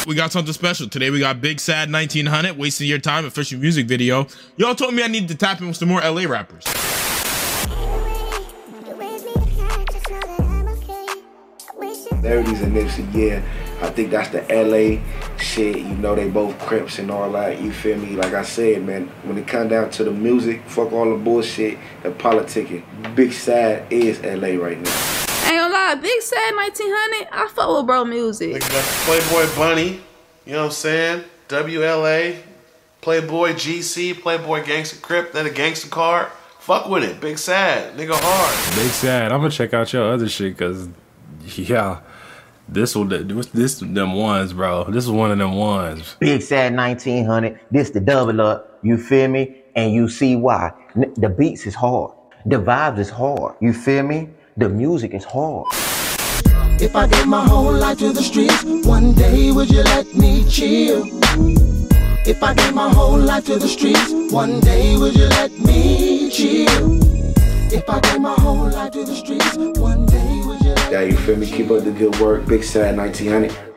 We got something special. Today we got Big Sad 1900, Wasting Your Time, official music video. Y'all told me I needed to tap in with some more LA rappers. Celebrities and Nipsey, yeah, I think that's the LA shit. You know, they both Crips and all that, you feel me? Like I said, man, when it come down to the music, fuck all the bullshit, the politicking. Big Sad is LA right now. Ain't gonna lie, Big Sad 1900, I fuck with bro music. Like Playboy Bunny, you know what I'm saying? WLA, Playboy GC, Playboy Gangsta Crip, then a Gangsta card. Fuck with it, Big Sad, nigga hard. Big Sad, I'm gonna check out your other shit, cause yeah, this them ones, bro. This is one of them ones. Big Sad 1900, this the double up, you feel me? And you see why. The beats is hard, the vibes is hard, you feel me? The music is hard. If I gave my whole life to the streets, one day would you let me chill? If I gave my whole life to the streets, one day would you let me chill? If I gave my whole life to the streets, one day would you let me chill? Yeah, you feel me? Keep up the good work. Big Sad 1900.